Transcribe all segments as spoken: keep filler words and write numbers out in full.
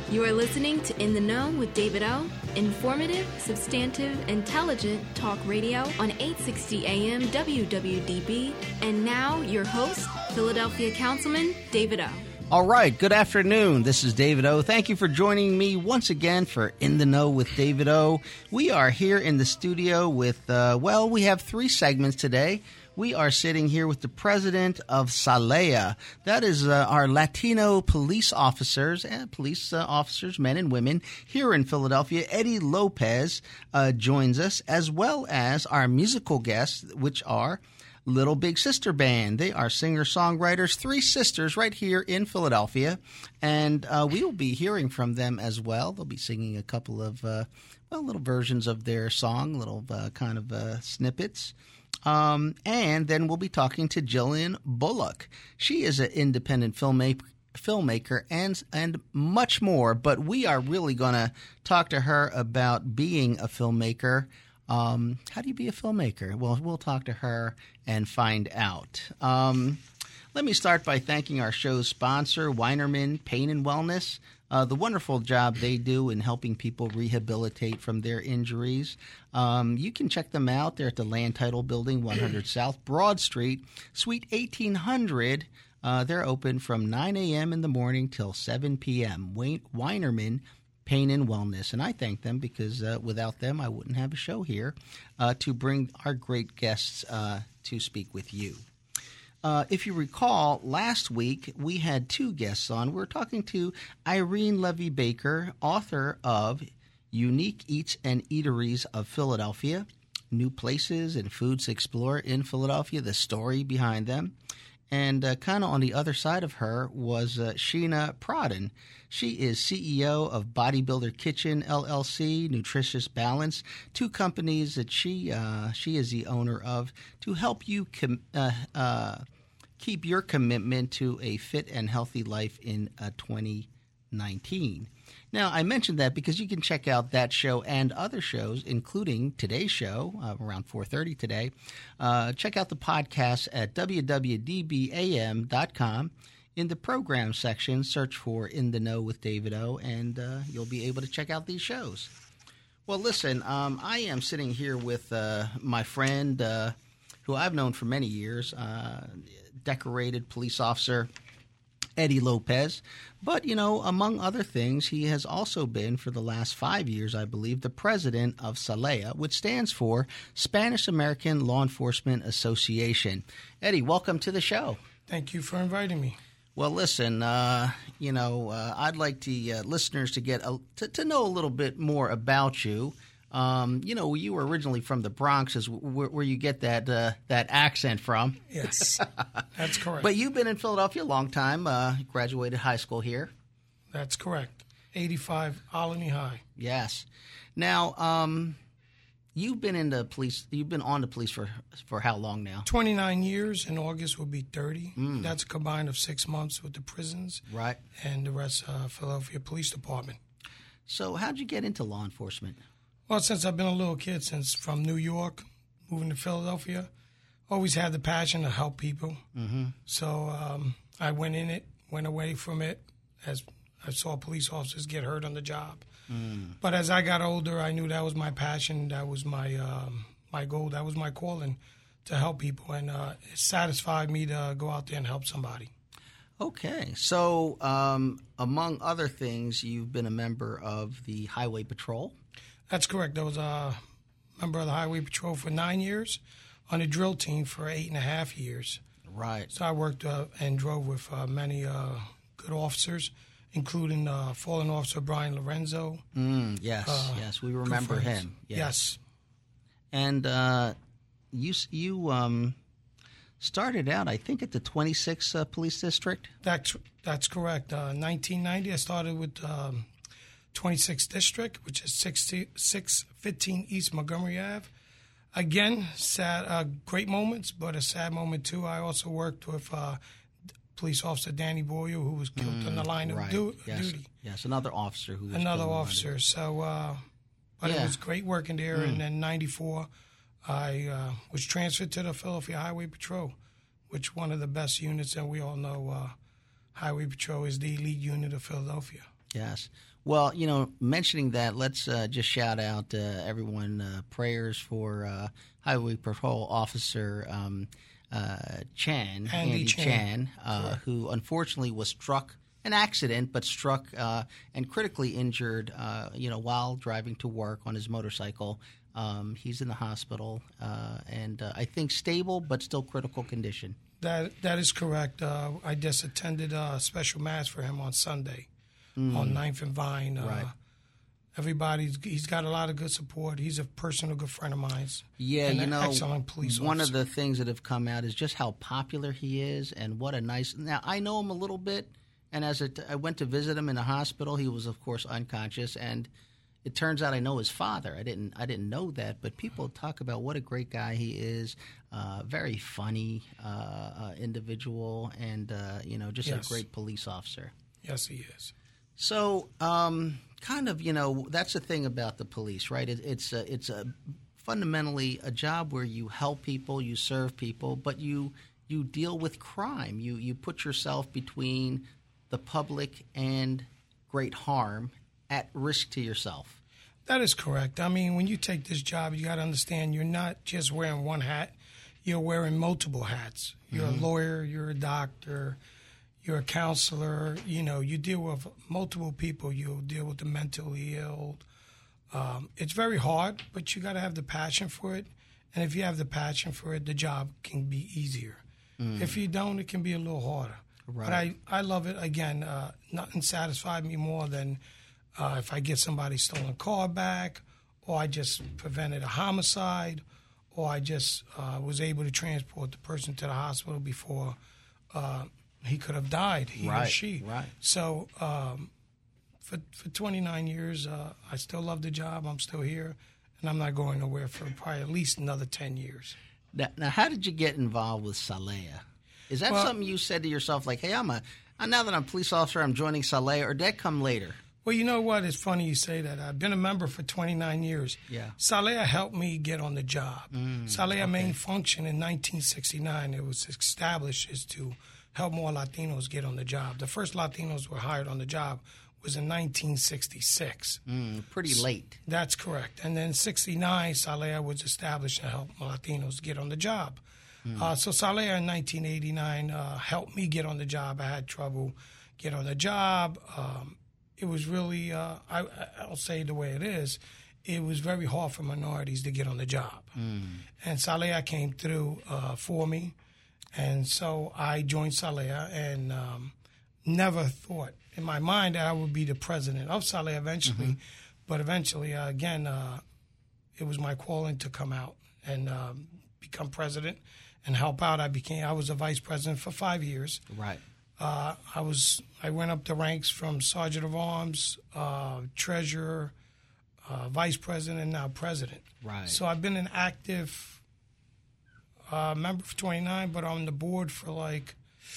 You are listening to In the Know with David O. Informative, substantive, intelligent talk radio on eight sixty A M W W D B. And now, your host, Philadelphia Councilman David O. All right, good afternoon. This is David O. Thank you for joining me once again for In the Know with David O. We are here in the studio with, uh, well, we have three segments today. We are sitting here with the president of SALEA. That is uh, our Latino police officers, and police uh, officers, men and women, here in Philadelphia. Eddie Lopez uh, joins us, as well as our musical guests, which are Little Big Sister Band. They are singer-songwriters, three sisters right here in Philadelphia, and uh, we will be hearing from them as well. They'll be singing a couple of, uh, well, little versions of their song, little uh, kind of uh, snippets. Um, and then we'll be talking to Jillian Bullock. She is an independent filmmaker, filmmaker and and much more, but we are really going to talk to her about being a filmmaker. Um, how do you be a filmmaker? Well, we'll talk to her and find out. Um, let me start by thanking our show's sponsor, Weinerman Pain and Wellness. Uh, the wonderful job they do in helping people rehabilitate from their injuries. Um, you can check them out. They're at the Land Title Building, one hundred South Broad Street, Suite eighteen hundred. Uh, they're open from nine a.m. in the morning till seven p.m. Weinerman Pain and Wellness. And I thank them because uh, without them, I wouldn't have a show here uh, to bring our great guests uh, to speak with you. Uh, if you recall, last week we had two guests on. We were talking to Irene Levy Baker, author of Unique Eats and Eateries of Philadelphia, New Places and Foods to Explore in Philadelphia, the story behind them. And uh, kind of on the other side of her was uh, Sheena Pradhan. She is C E O of Bodybuilder Kitchen, L L C, Nutritious Balance, two companies that she uh, she is the owner of to help you com- uh, uh, keep your commitment to a fit and healthy life in uh, twenty nineteen. Now, I mentioned that because you can check out that show and other shows, including today's show, uh, around four thirty today. Uh, check out the podcast at w w w dot d b a m dot com. In the program section, search for In the Know with David O, and uh, you'll be able to check out these shows. Well, listen, um, I am sitting here with uh, my friend, uh, who I've known for many years, uh, decorated police officer Eddie Lopez. But, you know, among other things, he has also been, for the last five years, I believe, the president of SALEA, which stands for Spanish American Law Enforcement Association. Eddie, welcome to the show. Thank you for inviting me. Well, listen, uh, you know, uh, I'd like the uh, listeners to get a, to, to know a little bit more about you. Um, you know, you were originally from the Bronx, is where, where you get that uh, that accent from. Yes, that's correct. But you've been in Philadelphia a long time. Uh, graduated high school here. That's correct. eighty-five Olney High. Yes. Now, um, you've been in the police. You've been on the police for for how long now? twenty-nine years. In August will be thirty. Mm. That's a combined of six months with the prisons, right, and the rest uh, Philadelphia Police Department. So, how'd you get into law enforcement? Well, since I've been a little kid, since from New York, moving to Philadelphia, always had the passion to help people. Mm-hmm. So um, I went in it, went away from it, as I saw police officers get hurt on the job. Mm. But as I got older, I knew that was my passion, that was my um, my goal, that was my calling, to help people, and uh, it satisfied me to go out there and help somebody. Okay. So, um, among other things, you've been a member of the Highway Patrol. That's correct. I was a member of the Highway Patrol for nine years, on the drill team for eight and a half years. Right. So I worked uh, and drove with uh, many uh, good officers, including uh, fallen officer Brian Lorenzo. Mm, yes, uh, yes, we remember him. Yes. yes. And uh, you you um, started out, I think, at the twenty-sixth uh, Police District? That's, that's correct. Uh, nineteen ninety, I started with um, twenty-sixth District, which is six fifteen East Montgomery Avenue. Again, sad, uh, great moments, but a sad moment, too. I also worked with uh, police officer Danny Boyle, who was killed mm, on the line right. of du- yes. duty. Yes, another officer who was Another officer. So, uh, but yeah. it was great working there. Mm. And then ninety-four, I uh, was transferred to the Philadelphia Highway Patrol, which one of the best units, and we all know uh, Highway Patrol is the elite unit of Philadelphia. Yes. Well, you know, mentioning that, let's uh, just shout out uh, everyone uh, prayers for uh, Highway Patrol Officer um, uh, Chan, Andy, Andy Chan, Chan uh, who unfortunately was struck, an accident, but struck uh, and critically injured, uh, you know, while driving to work on his motorcycle. Um, he's in the hospital uh, and uh, I think stable, but still critical condition. That That is correct. Uh, I just attended a special mass for him on Sunday. Mm. On ninth and Vine. Uh, right. Everybody's he's got a lot of good support. He's a personal good friend of mine. Yeah, and you an know, excellent police one officer. of the things that have come out is just how popular he is, and what a nice. Now I know him a little bit, and as it, I went to visit him in the hospital, he was of course unconscious, and it turns out I know his father. I didn't I didn't know that, but people talk about what a great guy he is. Uh, very funny uh, uh, individual, and uh, you know, just yes. a great police officer. Yes, he is. So, um, kind of, you know, that's the thing about the police, right? It, it's a, it's a fundamentally a job where you help people, you serve people, but you you deal with crime. You you put yourself between the public and great harm, at risk to yourself. That is correct. I mean, when you take this job, you got to understand you're not just wearing one hat. You're wearing multiple hats. You're mm-hmm. a lawyer. You're a doctor. You're a counselor. You know, you deal with multiple people. You deal with the mentally ill. Um, it's very hard, but you got to have the passion for it. And if you have the passion for it, the job can be easier. Mm. If you don't, it can be a little harder. Right. But I, I love it. Again, uh, nothing satisfied me more than uh, if I get somebody's stolen car back, or I just prevented a homicide, or I just uh, was able to transport the person to the hospital before uh, he could have died, he right, or she. Right. So um, for for twenty-nine years, uh, I still love the job. I'm still here, and I'm not going nowhere for probably at least another ten years. Now, now how did you get involved with Salaya? Is that well, something you said to yourself, like, hey, I'm a now that I'm a police officer, I'm joining Salaya, or did that come later? Well, you know what? It's funny you say that. I've been a member for twenty-nine years. Yeah. Salaya helped me get on the job. Mm, Salaya okay. main function in nineteen sixty-nine, it was established, is to help more Latinos get on the job. The first Latinos were hired on the job was in nineteen sixty-six. Mm, pretty late. That's correct. And then sixty-nine, Salaya was established to help Latinos get on the job. Mm. Uh, so Salaya in nineteen eighty-nine uh, helped me get on the job. I had trouble get on the job. Um, it was really, uh, I, I'll say the way it is, it was very hard for minorities to get on the job. Mm. And Salaya came through uh, for me. And so I joined Salaya and um, never thought in my mind that I would be the president of Salaya eventually. Mm-hmm. But eventually, uh, again, uh, it was my calling to come out and um, become president and help out. I became I was a vice president for five years. Right. Uh, I was I went up the ranks from sergeant of arms, uh, treasurer, uh, vice president, and now president. Right. So I've been an active uh, member for twenty-nine, but on the board for like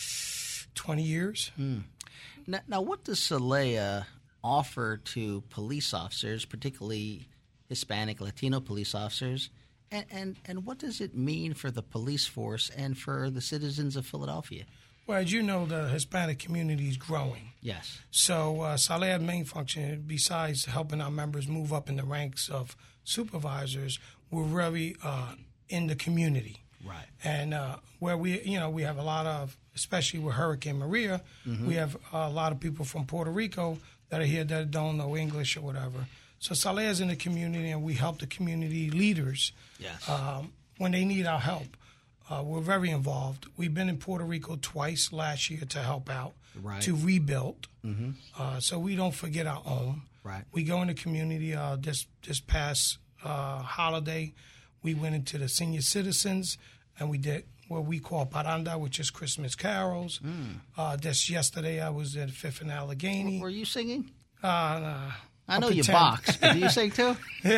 twenty years. Hmm. Now, now, what does Salaya offer to police officers, particularly Hispanic, Latino police officers, and, and, and what does it mean for the police force and for the citizens of Philadelphia? Well, as you know, the Hispanic community is growing. Yes. So uh, Salaya's main function, besides helping our members move up in the ranks of supervisors, we're really uh, in the community. Right. And uh, where we, you know, we have a lot of, especially with Hurricane Maria, mm-hmm. we have a lot of people from Puerto Rico that are here that don't know English or whatever. So Salaya's in the community, and we help the community leaders yes. um, when they need our help. Uh, we're very involved. We've been in Puerto Rico twice last year to help out, right. to rebuild. Mm-hmm. Uh, so we don't forget our own. Right. We go in the community. Uh, this this past uh, holiday, we went into the senior citizens, and we did what we call paranda, which is Christmas carols. Mm. Uh, just yesterday, I was at Fifth and Allegheny. Were you singing? Uh, uh, I know you box, but do you sing too?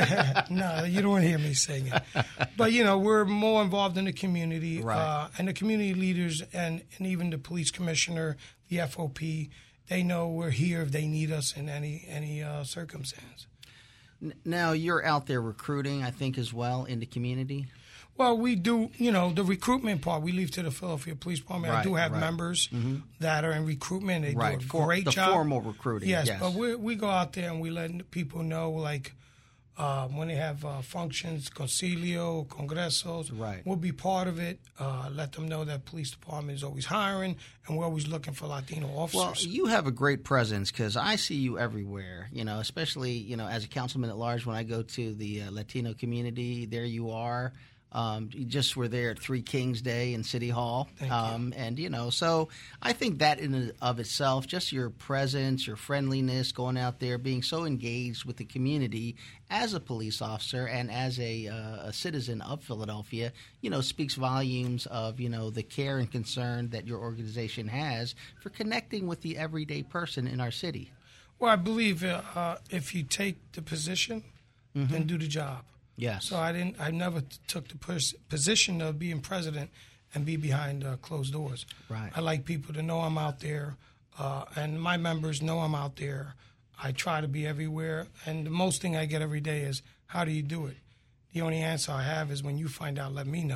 No, you don't want to hear me singing. But, you know, we're more involved in the community. Right. Uh, and the community leaders and, and even the police commissioner, the F O P, they know we're here if they need us in any, any uh, circumstance. Now, you're out there recruiting, I think, as well in the community? Well, we do, you know, the recruitment part, we leave to the Philadelphia Police Department. Right, I do have right. members mm-hmm. that are in recruitment. They right. do a For, great the job. The formal recruiting, yes. yes. But we we go out there and we let people know, like, uh, when they have uh, functions, concilio, congressos, right. we'll be part of it. Uh, let them know that police department is always hiring and we're always looking for Latino officers. Well, you have a great presence because I see you everywhere, you know, especially, you know, as a councilman at large, when I go to the uh, Latino community, there you are. Um, you just were there at Three Kings Day in City Hall. Thank um, you. And, you know, so I think that in and of itself, just your presence, your friendliness, going out there, being so engaged with the community as a police officer and as a, uh, a citizen of Philadelphia, you know, speaks volumes of, you know, the care and concern that your organization has for connecting with the everyday person in our city. Well, I believe uh, if you take the position, mm-hmm. then do the job. Yes. So I didn't. I never t- took the pers- position of being president and be behind uh, closed doors. Right. I like people to know I'm out there, uh, and my members know I'm out there. I try to be everywhere, and the most thing I get every day is, "How do you do it?" The only answer I have is, "When you find out, let me know."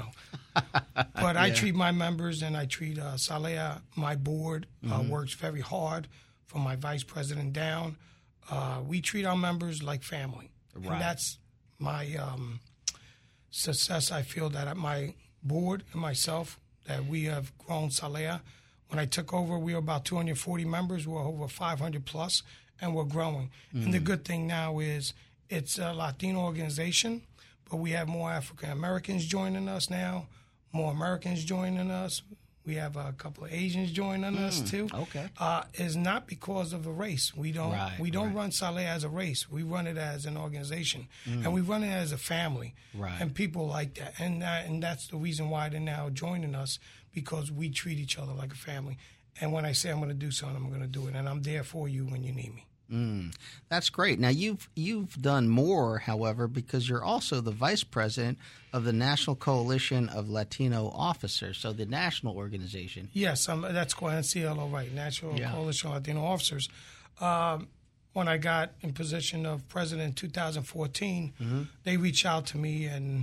But yeah. I treat my members, and I treat uh, Salea. My board uh, mm-hmm. works very hard, from my vice president down. Uh, we treat our members like family, right. and that's my um, success. I feel that at my board and myself, that we have grown Salea. When I took over, we were about two hundred forty members. We're over five hundred plus, and we're growing. Mm-hmm. And the good thing now is it's a Latino organization, but we have more African Americans joining us now, more Americans joining us. We have a couple of Asians joining mm, us too. Okay, uh, it's not because of a race. We don't right, we don't right. run Salea as a race. We run it as an organization, mm. and we run it as a family. Right. And people like that, and that, and that's the reason why they're now joining us, because we treat each other like a family. And when I say I'm going to do something, I'm going to do it, and I'm there for you when you need me. Mm, that's great. Now you've you've done more, however, because you're also the vice president of the National Coalition of Latino Officers, so the national organization. Yes, um, that's called N C L O, right? National yeah. Coalition of Latino Officers. Um, when I got in position of president in two thousand fourteen, mm-hmm. they reached out to me, and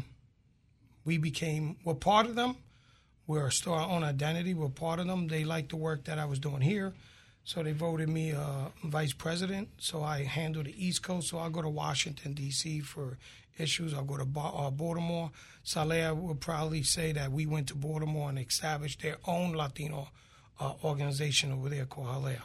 we became we're part of them. We're still our own identity. We're part of them. They liked the work that I was doing here. So they voted me uh, vice president. So I handle the East Coast. So I'll go to Washington, D C for issues. I'll go to ba- uh, Baltimore. Salea will probably say that we went to Baltimore and established their own Latino uh, organization over there called Halea.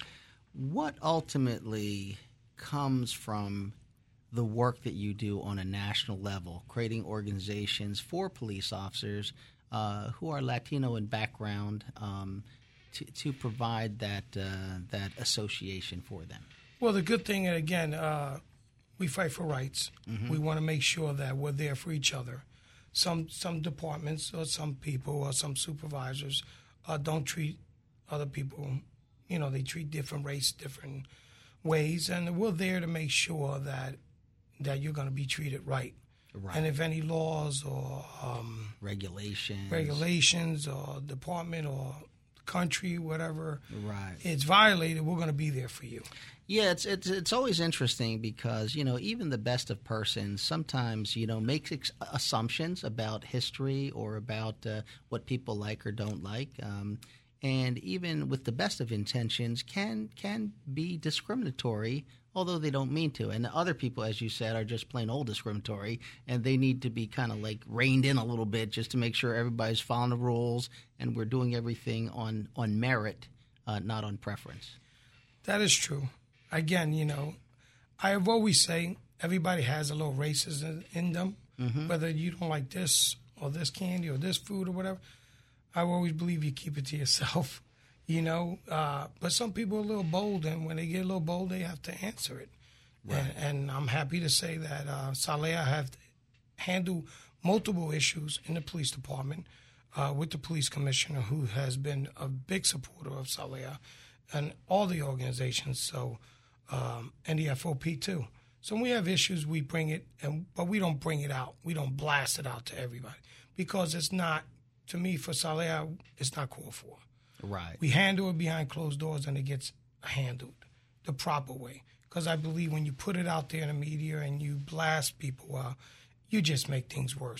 What ultimately comes from the work that you do on a national level, creating organizations for police officers uh, who are Latino in background, um, To, to provide that uh, that association for them? Well, the good thing, again, uh, we fight for rights. Mm-hmm. We want to make sure that we're there for each other. Some some departments or some people or some supervisors uh, don't treat other people, you know, they treat different race different ways, and we're there to make sure that that you're going to be treated right. Right. And if any laws or um, regulations, regulations or department or country, whatever, right, it's violated, we're going to be there for you. Yeah, it's it's it's always interesting because, you know, even the best of persons sometimes, you know, makes ex- assumptions about history or about uh, what people like or don't like, um, and even with the best of intentions, can can be discriminatory, although they don't mean to. And other people, as you said, are just plain old discriminatory, and they need to be kind of like reined in a little bit just to make sure everybody's following the rules and we're doing everything on, on merit, uh, not on preference. That is true. Again, you know, I have always say everybody has a little racism in them, mm-hmm. whether you don't like this or this candy or this food or whatever. I always believe you keep it to yourself. You know, uh, but some people are a little bold, and when they get a little bold, they have to answer it. Right. And, and I'm happy to say that uh, Salea have handled multiple issues in the police department uh, with the police commissioner, who has been a big supporter of Salea and all the organizations, so um, N D F O P too. So when we have issues, we bring it, and but we don't bring it out. We don't blast it out to everybody, because it's not, to me, for Salea, it's not called for. Right. We handle it behind closed doors, and it gets handled the proper way. Because I believe when you put it out there in the media and you blast people, uh, you just make things worse.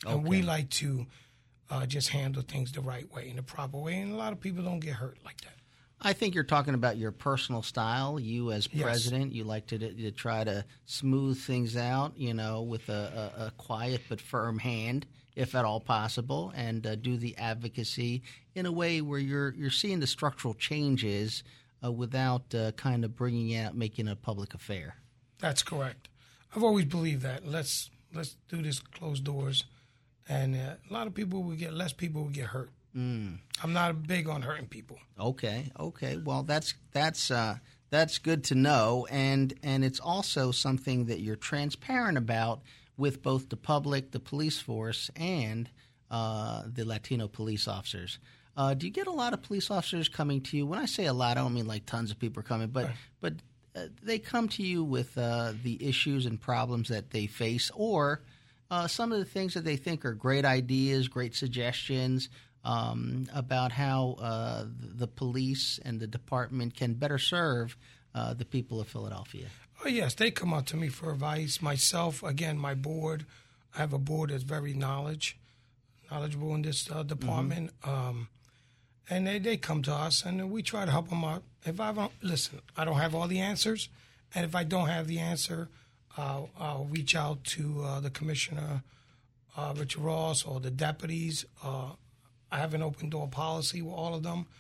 And Okay. we like to uh, just handle things the right way, in the proper way. And a lot of people don't get hurt like that. I think you're talking about your personal style. You as Yes. president, you like to, to try to smooth things out, you know, with a, a, a quiet but firm hand, if at all possible, and uh, do the advocacy in a way where you're you're seeing the structural changes uh, without uh, kind of bringing out, making it a public affair. That's correct. I've always believed that. Let's let's do this closed doors, and uh, a lot of people will get less people will get hurt. Mm. I'm not big on hurting people. Okay, okay. Well, that's that's uh, that's good to know, and and it's also something that you're transparent about with both the public, the police force, and uh, the Latino police officers. Uh, do you get a lot of police officers coming to you? When I say a lot, I don't mean like tons of people are coming, but Right. but uh, they come to you with uh, the issues and problems that they face, or uh, some of the things that they think are great ideas, great suggestions. Um, about how uh, the police and the department can better serve uh, the people of Philadelphia. Oh, yes, they come out to me for advice. Myself, again, my board, I have a board that's very knowledge, knowledgeable in this uh, department. Mm-hmm. Um, and they, they come to us, and we try to help them out. If I don't, listen, I don't have all the answers. And if I don't have the answer, uh, I'll reach out to uh, the commissioner, uh, Richard Ross, or the deputies. Uh, I have an open door policy with all of them.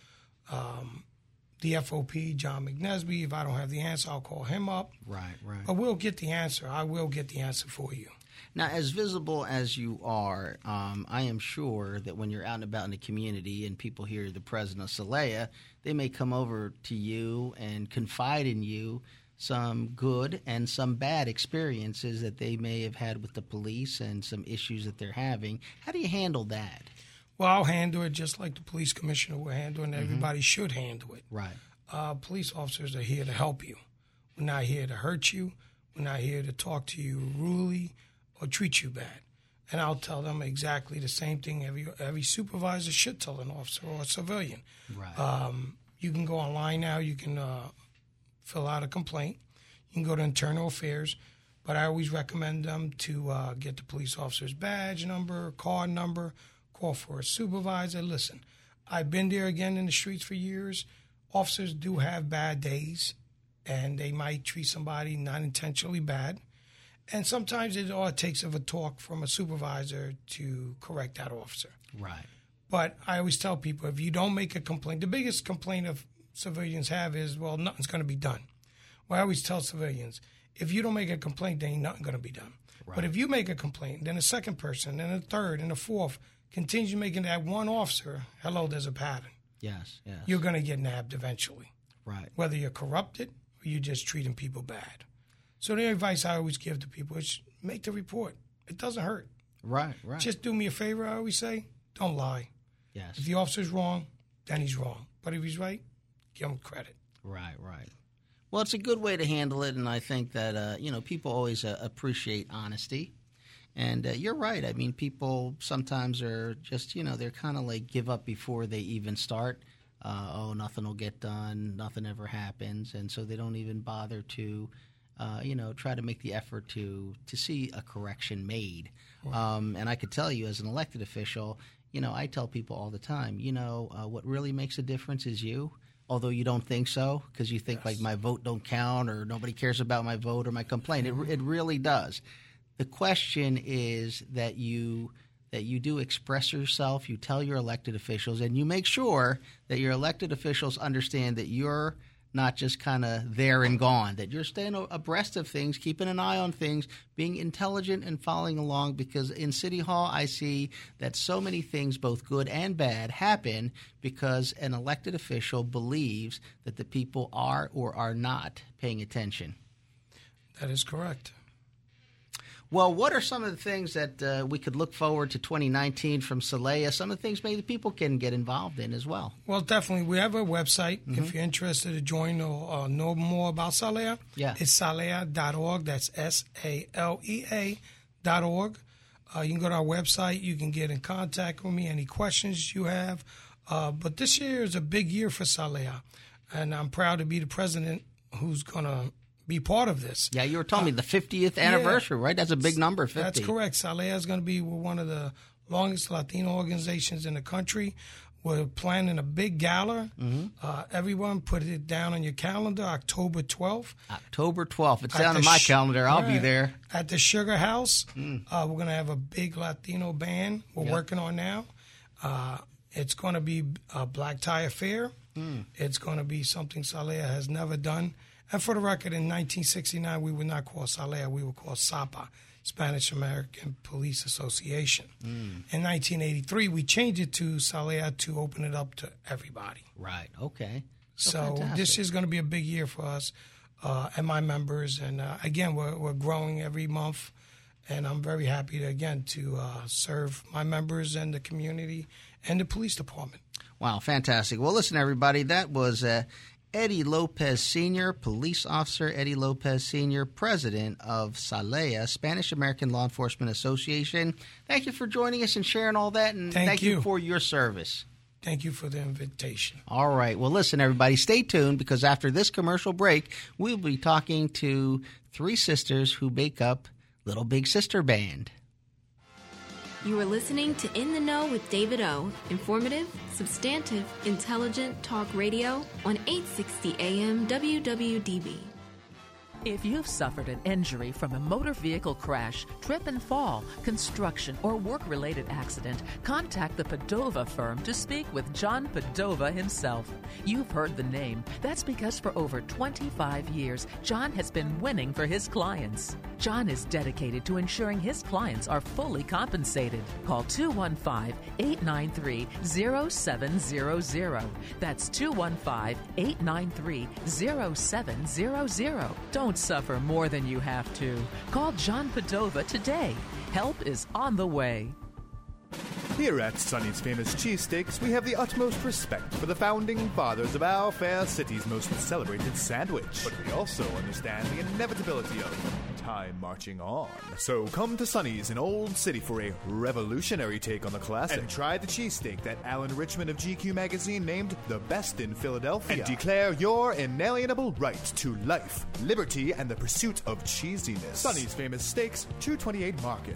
Um, the F O P, John McNesby, if I don't have the answer, I'll call him up. Right, right. But we'll get the answer. I will get the answer for you. Now, as visible as you are, um, I am sure that when you're out and about in the community and people hear the president of Celaya, they may come over to you and confide in you some good and some bad experiences that they may have had with the police and some issues that they're having. How do you handle that? Well, I'll handle it just like the police commissioner will handle it, and everybody mm-hmm. should handle it. Right. Uh, police officers are here to help you. We're not here to hurt you. We're not here to talk to you rudely or treat you bad. And I'll tell them exactly the same thing every every supervisor should tell an officer or a civilian. Right. Um, you can go online now. You can uh, fill out a complaint. You can go to Internal Affairs. But I always recommend them to uh, get the police officer's badge number, card number, call for a supervisor. Listen, I've been there again in the streets for years. Officers do have bad days, and they might treat somebody not intentionally bad. And sometimes it all it takes of a talk from a supervisor to correct that officer. Right. But I always tell people, if you don't make a complaint, the biggest complaint of civilians have is, well, nothing's going to be done. Well, I always tell civilians, if you don't make a complaint, then ain't nothing going to be done. Right. But if you make a complaint, then a second person, then a third, and a fourth continue making that one officer, hello, there's a pattern. Yes, yes. You're going to get nabbed eventually. Right. Whether you're corrupted or you're just treating people bad. So the advice I always give to people is make the report. It doesn't hurt. Right, right. Just do me a favor, I always say. Don't lie. Yes. If the officer's wrong, then he's wrong. But if he's right, give him credit. Right, right. Well, it's a good way to handle it, and I think that, uh, you know, people always uh, appreciate honesty. And uh, you're right. I mean, people sometimes are just, you know, they're kind of like give up before they even start. Uh, oh, nothing will get done. Nothing ever happens. And so they don't even bother to, uh, you know, try to make the effort to to see a correction made. Wow. Um, and I could tell you as an elected official, you know, I tell people all the time, you know, uh, what really makes a difference is you. Although you don't think so, because you think yes. like my vote don't count or nobody cares about my vote or my complaint. It, it really does. The question is that you that you do express yourself, you tell your elected officials, and you make sure that your elected officials understand that you're not just kind of there and gone, that you're staying abreast of things, keeping an eye on things, being intelligent and following along, because in City Hall I see that so many things, both good and bad, happen because an elected official believes that the people are or are not paying attention. That is correct. Well, what are some of the things that uh, we could look forward to twenty nineteen from Celaya? Some of the things maybe people can get involved in as well. Well, definitely. We have a website. Mm-hmm. If you're interested to join or uh, know more about Celaya, yeah. it's salea dot org. That's S A L E A dot org. Uh, you can go to our website. You can get in contact with me, any questions you have. Uh, but this year is a big year for Celaya, and I'm proud to be the president who's going to be part of this. Yeah, you were telling uh, me the fiftieth anniversary, yeah, right? That's a big number, fifty. That's correct. Salea is going to be one of the longest Latino organizations in the country. We're planning a big gala. Mm-hmm. Uh, everyone put it down on your calendar, October twelfth. October twelfth. It's down on my sh- calendar. I'll right, be there. At the Sugar House. Mm. Uh, we're going to have a big Latino band we're yep. working on now. Uh, it's going to be a black tie affair. Mm. It's going to be something Salea has never done. And for the record, in nineteen sixty-nine, we were not called Salea. We were called S A P A, Spanish American Police Association. Mm. In nineteen eighty-three, we changed it to Salea to open it up to everybody. Right, okay. So, so this is going to be a big year for us uh, and my members. And, uh, again, we're, we're growing every month. And I'm very happy, to, again, to uh, serve my members and the community and the police department. Wow, fantastic. Well, listen, everybody, that was uh, Eddie Lopez Senior, police officer Eddie Lopez Senior, president of Salea, Spanish American Law Enforcement Association. Thank you for joining us and sharing all that, and thank, thank you. you for your service. Thank you for the invitation. All right. Well, listen, everybody, stay tuned, because after this commercial break, we'll be talking to three sisters who make up Little Big Sister Band. You are listening to In the Know with David O. Informative, substantive, intelligent talk radio on eight sixty A M W W D B. If you've suffered an injury from a motor vehicle crash, trip and fall, construction, or work-related accident, contact the Padova firm to speak with John Padova himself. You've heard the name. That's because for over twenty-five years, John has been winning for his clients. John is dedicated to ensuring his clients are fully compensated. Call two one five, eight nine three, zero seven zero zero. That's two one five, eight nine three, zero seven zero zero. Don't suffer more than you have to. Call John Padova today. Help is on the way. Here at Sonny's Famous Cheesesteaks, we have the utmost respect for the founding fathers of our fair city's most celebrated sandwich. But we also understand the inevitability of time marching on. So come to Sonny's in Old City for a revolutionary take on the classic. And try the cheesesteak that Alan Richmond of G Q magazine named the best in Philadelphia. And declare your inalienable right to life, liberty, and the pursuit of cheesiness. Sonny's Famous Steaks, two twenty-eight Market.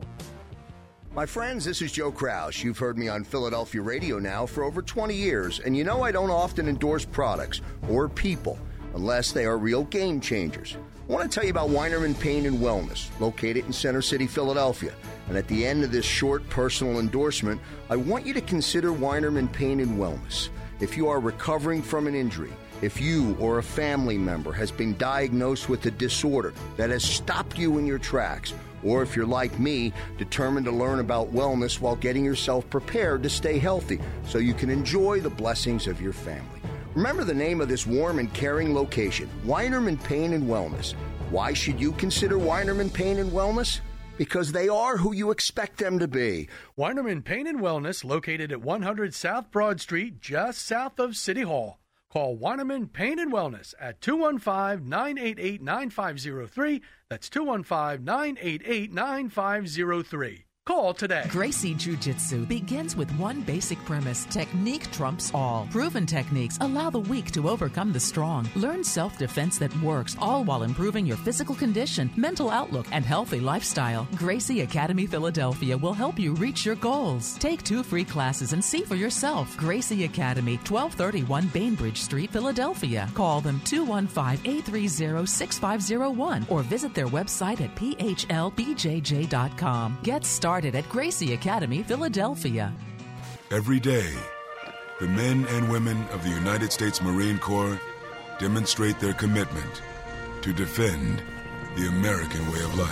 My friends, this is Joe Kraus. You've heard me on Philadelphia radio now for over twenty years, and you know I don't often endorse products or people unless they are real game changers. I want to tell you about Weinerman Pain and Wellness, located in Center City, Philadelphia. And at the end of this short personal endorsement, I want you to consider Weinerman Pain and Wellness. If you are recovering from an injury, if you or a family member has been diagnosed with a disorder that has stopped you in your tracks, or if you're like me, determined to learn about wellness while getting yourself prepared to stay healthy so you can enjoy the blessings of your family. Remember the name of this warm and caring location, Weinerman Pain and Wellness. Why should you consider Weinerman Pain and Wellness? Because they are who you expect them to be. Weinerman Pain and Wellness, located at one hundred South Broad Street, just south of City Hall. Call Weinerman Pain and Wellness at two one five, nine eight eight, nine five zero three. That's two one five, nine eight eight, nine five zero three. Call today. Gracie Jiu-Jitsu begins with one basic premise: technique trumps all. Proven techniques allow the weak to overcome the strong. Learn self-defense that works, all while improving your physical condition, mental outlook, and healthy lifestyle. Gracie Academy Philadelphia will help you reach your goals. Take two free classes and see for yourself. Gracie Academy, twelve thirty-one Bainbridge Street, Philadelphia. Call them two one five, eight three zero, six five zero one or visit their website at p h l b j j dot com. Get started at Gracie Academy, Philadelphia. Every day, the men and women of the United States Marine Corps demonstrate their commitment to defend the American way of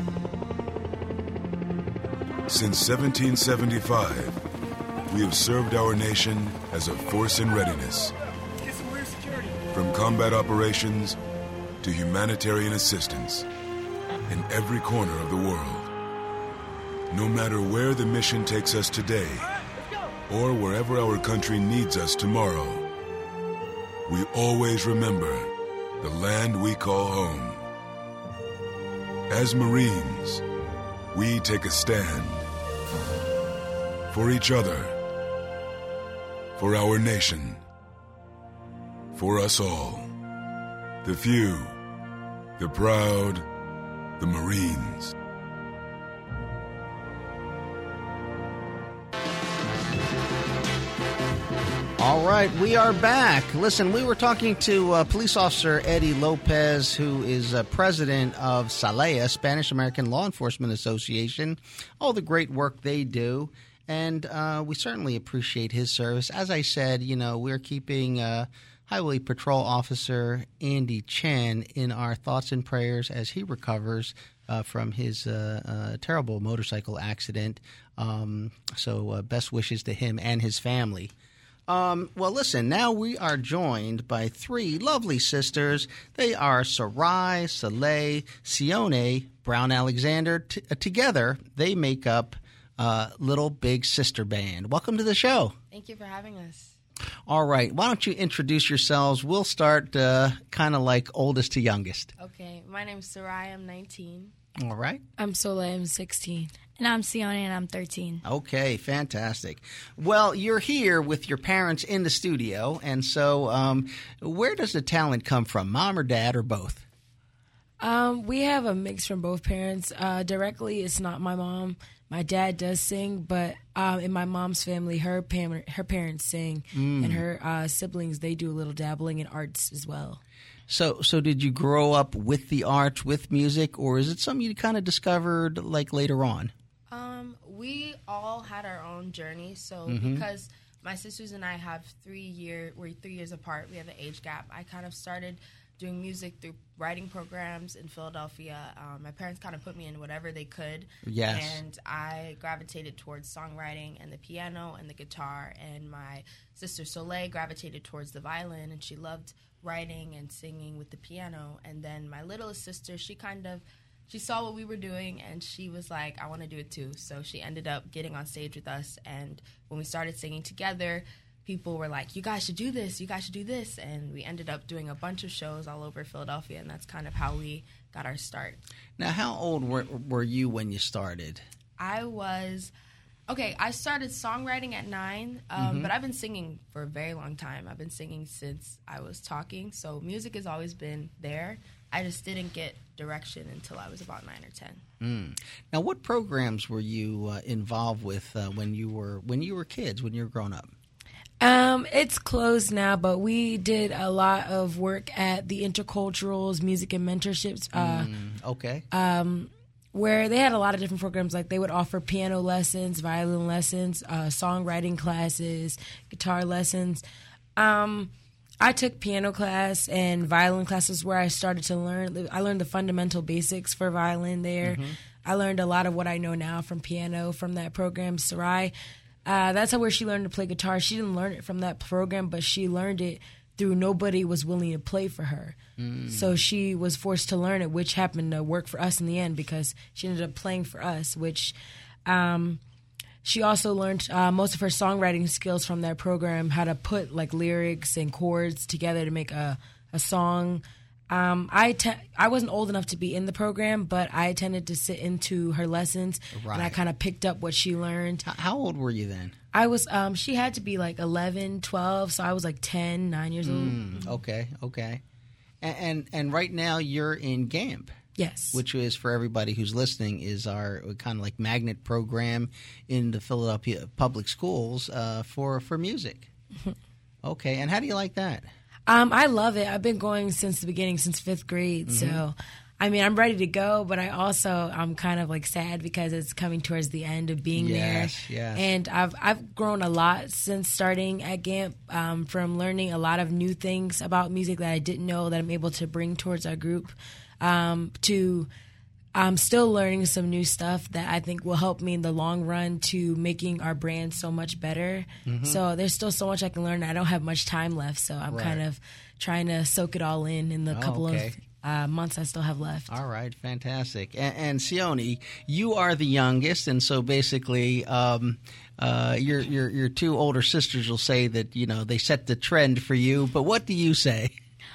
life. Since seventeen seventy-five, we have served our nation as a force in readiness. From combat operations to humanitarian assistance in every corner of the world. No matter where the mission takes us today, or wherever our country needs us tomorrow, we always remember the land we call home. As Marines, we take a stand for each other, for our nation, for us all. The few, the proud, the Marines. All right, we are back. Listen, we were talking to uh, police officer Eddie Lopez, who is uh, president of SALEA, Spanish-American Law Enforcement Association, all the great work they do. And uh, we certainly appreciate his service. As I said, you know, we're keeping uh, Highway Patrol Officer Andy Chen in our thoughts and prayers as he recovers uh, from his uh, uh, terrible motorcycle accident. Um, so uh, best wishes to him and his family. Um, well, listen, now we are joined by three lovely sisters. They are Sarai, Soleil, Sione, Brown-Alexander. T- uh, together, they make up uh, Little Big Sister Band. Welcome to the show. Thank you for having us. All right. Why don't you introduce yourselves? We'll start uh, kind of like oldest to youngest. Okay. My name's Sarai. I'm nineteen. All right. I'm Soleil. I'm sixteen. And I'm Sione, and I'm thirteen. Okay, fantastic. Well, you're here with your parents in the studio, and so um, where does the talent come from, mom or dad or both? Um, we have a mix from both parents. Uh, directly, it's not my mom. My dad does sing, but uh, in my mom's family, her pam- her parents sing, mm. and her uh, siblings, they do a little dabbling in arts as well. So, so did you grow up with the arts, with music, or is it something you kind of discovered like later on? Um, we all had our own journey. So mm-hmm. because my sisters and I have three year, we're three years apart. We have an age gap. I kind of started doing music through writing programs in Philadelphia. Um, my parents kind of put me in whatever they could. Yes. And I gravitated towards songwriting and the piano and the guitar. And my sister Soleil gravitated towards the violin, and she loved writing and singing with the piano. And then my littlest sister, she kind of She saw what we were doing, and she was like, I want to do it too. So she ended up getting on stage with us, and when we started singing together, people were like, you guys should do this, you guys should do this, and we ended up doing a bunch of shows all over Philadelphia, and that's kind of how we got our start. Now, how old were, were you when you started? I was... Okay, I started songwriting at nine, um, mm-hmm. but I've been singing for a very long time. I've been singing since I was talking, so music has always been there. I just didn't get direction until I was about nine or ten. Mm. Now, what programs were you uh, involved with uh, when you were when you were kids, when you were growing up? Um, it's closed now, but we did a lot of work at the Interculturals, Music and Mentorships. Uh, mm, okay. Um, where they had a lot of different programs. Like they would offer piano lessons, violin lessons, uh, songwriting classes, guitar lessons. Um, I took piano class and violin classes where I started to learn. I learned the fundamental basics for violin there. Mm-hmm. I learned a lot of what I know now from piano from that program. Sarai, uh, that's how where she learned to play guitar. She didn't learn it from that program, but she learned it through nobody was willing to play for her. Mm. So she was forced to learn it, which happened to work for us in the end because she ended up playing for us, which um, she also learned uh, most of her songwriting skills from that program, how to put like lyrics and chords together to make a, a song. Um, I te- I wasn't old enough to be in the program, but I tended to sit into her lessons, right. and I kind of picked up what she learned. How old were you then? I was, um, she had to be like eleven, twelve, so I was like ten, nine years mm, old. Okay, okay. And, and and right now you're in GAMP. Yes. Which is, for everybody who's listening, is our kind of like magnet program in the Philadelphia public schools uh, for, for music. Okay, and how do you like that? Um, I love it. I've been going since the beginning, since fifth grade. Mm-hmm. So, I mean, I'm ready to go, but I also, I'm kind of like sad because it's coming towards the end of being yes, there. Yes. And I've I've grown a lot since starting at GAMP, um, from learning a lot of new things about music that I didn't know that I'm able to bring towards our group, um, to I'm still learning some new stuff that I think will help me in the long run to making our brand so much better. Mm-hmm. So there's still so much I can learn. I don't have much time left, so I'm right. kind of trying to soak it all in in the oh, couple okay. of uh, months I still have left. All right, fantastic. And, and Sione, you are the youngest, and so basically um, uh, your, your, your two older sisters will say that, you know, they set the trend for you, but what do you say?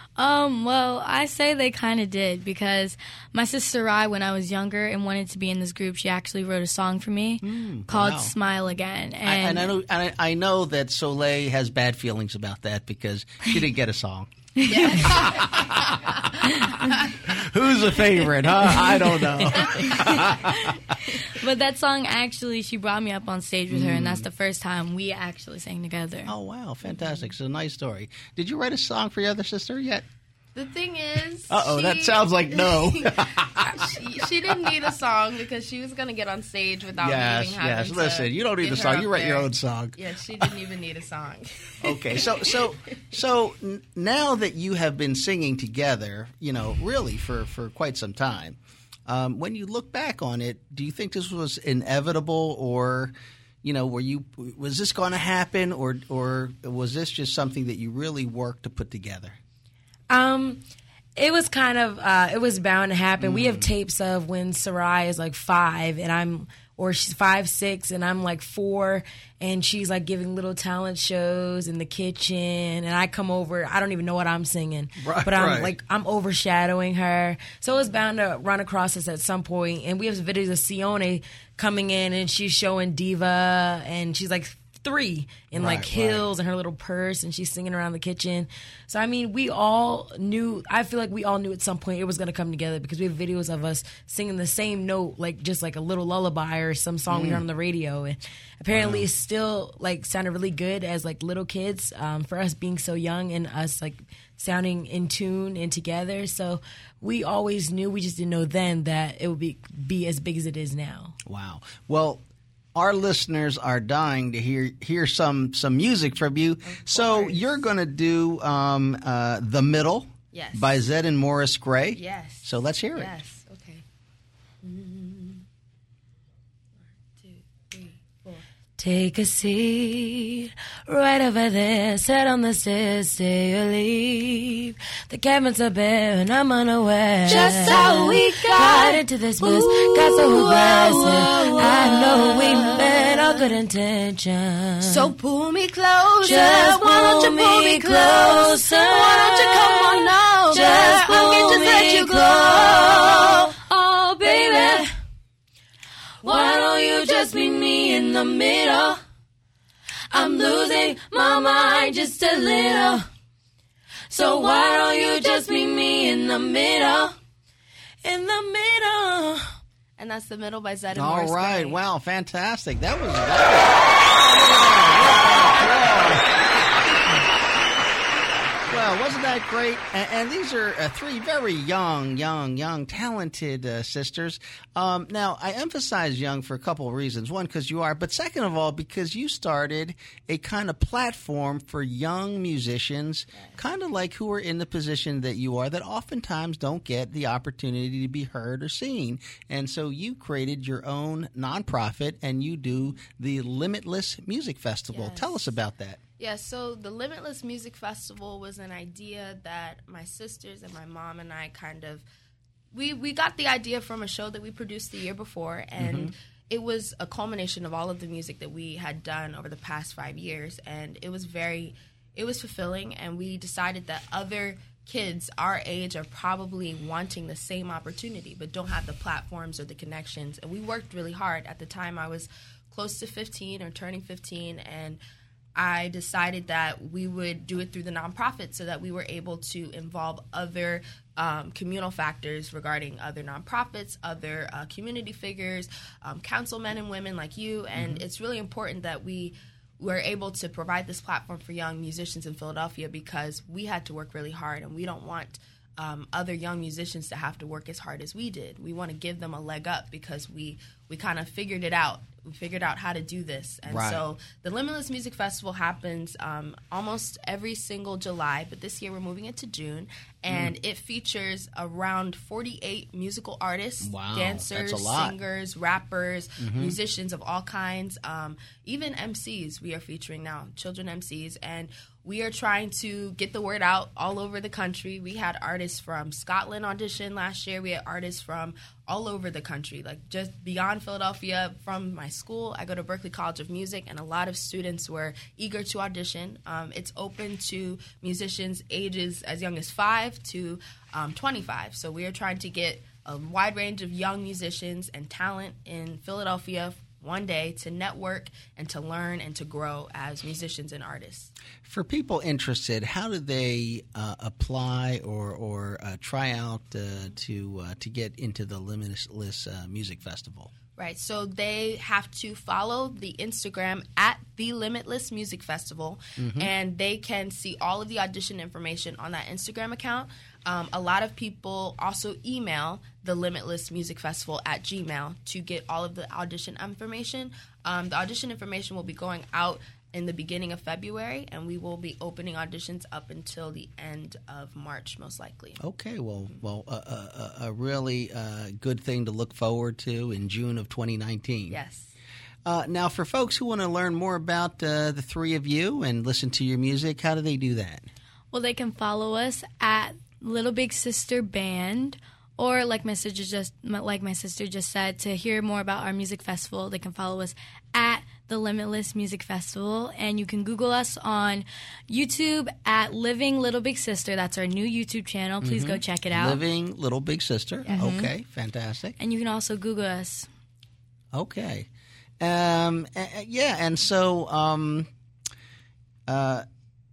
Um, well, I say they kind of did because my sister Rai, when I was younger and wanted to be in this group, she actually wrote a song for me mm, called wow. Smile Again. And I, and I know I, I know that Soleil has bad feelings about that because she didn't get a song. Who's a favorite, huh? I don't know. But that song, actually, she brought me up on stage with her, and that's the first time we actually sang together. Oh, wow. Fantastic. So, nice story. Did you write a song for your other sister yet? The thing is... Uh-oh, she, that sounds like no. she, she didn't need a song because she was going to get on stage without yes, even having yes. to Listen, you don't need a song. You write there. your own song. Yeah, she didn't even need a song. Okay, so so so n- now that you have been singing together, you know, really for, for quite some time, um, when you look back on it, do you think this was inevitable, or, you know, were you was this going to happen, or or was this just something that you really worked to put together? Um, it was kind of, uh, it was bound to happen. Mm. We have tapes of when Sarai is like five and I'm, or she's five, six and I'm like four and she's like giving little talent shows in the kitchen and I come over, I don't even know what I'm singing, right, but I'm right. like, I'm overshadowing her. So it was bound to run across us at some point. And we have videos of Sione coming in and she's showing Diva and she's like three in right, like heels right. and her little purse and she's singing around the kitchen. So I mean we all knew, I feel like we all knew at some point it was going to come together because we have videos of us singing the same note, like just like a little lullaby or some song mm. we heard on the radio, and apparently wow. it still like sounded really good as like little kids, um, for us being so young and us like sounding in tune and together. So we always knew, we just didn't know then that it would be be as big as it is now. Wow. Well, our listeners are dying to hear hear some some music from you. So you're going to do um, uh, The Middle yes. by Zedd and Morris Gray. Yes. So let's hear it. Yes. Okay. Mm-hmm. One, two, three, four. Take a seat right over there. Sit on the stairs, stay or leave. The cabin's are bare and I'm unaware. Just how we got, got into this mess. Ooh, got so aggressive. I know we meant all good intentions. So pull me closer. Just why don't you pull me closer? Why don't you come on over? Just pull I can just me let you go. close. Oh, baby. Why don't you just meet me in the middle? I'm losing my mind just a little. So why don't you just meet me in the middle? In the middle. And that's The Middle by Zedd and All Morris right. Gray. Wow. Fantastic. That was that Well, wasn't that great? And, and these are uh, three very young, young, young, talented uh, sisters. Um, now, I emphasize young for a couple of reasons. One, because you are, but second of all, because you started a kind of platform for young musicians, yes. kind of like who are in the position that you are, that oftentimes don't get the opportunity to be heard or seen. And so you created your own nonprofit, and you do the Limitless Music Festival. Yes. Tell us about that. Yeah, so the Limitless Music Festival was an idea that my sisters and my mom and I kind of, we, we got the idea from a show that we produced the year before, and mm-hmm. it was a culmination of all of the music that we had done over the past five years, and it was very, it was fulfilling, and we decided that other kids our age are probably wanting the same opportunity but don't have the platforms or the connections, and we worked really hard. At the time, I was close to fifteen or turning fifteen, and I decided that we would do it through the nonprofit so that we were able to involve other um, communal factors regarding other nonprofits, other uh, community figures, um, councilmen and women like you. And mm-hmm. it's really important that we were able to provide this platform for young musicians in Philadelphia because we had to work really hard, and we don't want um, other young musicians to have to work as hard as we did. We want to give them a leg up because we, we kind of figured it out. We figured out how to do this. And right. so the Limitless Music Festival happens um, almost every single July, but this year we're moving it to June. And mm. it features around forty-eight musical artists, wow, dancers, singers, rappers, mm-hmm. musicians of all kinds, um, even M Cs we are featuring now, children M Cs. And we are trying to get the word out all over the country. We had artists from Scotland audition last year. We had artists from all over the country, like just beyond Philadelphia. From my school, I go to Berklee College of Music, and a lot of students were eager to audition. Um, it's open to musicians ages as young as five to um, twenty-five. So we are trying to get a wide range of young musicians and talent in Philadelphia one day to network and to learn and to grow as musicians and artists. For people interested, how do they uh, apply or or uh, try out uh, to uh, to get into the Limitless uh, Music Festival? Right, so they have to follow the Instagram at the Limitless Music Festival, mm-hmm. and they can see all of the audition information on that Instagram account. Um, a lot of people also email the Limitless Music Festival at Gmail to get all of the audition information. Um, the audition information will be going out in the beginning of February, and we will be opening auditions up until the end of March, most likely. Okay, well, well, uh, uh, a really uh, good thing to look forward to in June of twenty nineteen. Yes. Uh, now, for folks who want to learn more about uh, the three of you and listen to your music, how do they do that? Well, they can follow us at Little Big Sister Band, or like my sister just like my sister just said, to hear more about our music festival, they can follow us at the Limitless Music Festival, and you can Google us on YouTube at Living Little Big Sister. That's our new YouTube channel. Please mm-hmm. go check it out. Living Little Big Sister. Mm-hmm. Okay, fantastic. And you can also Google us. Okay. Um, uh, yeah, and so um, uh,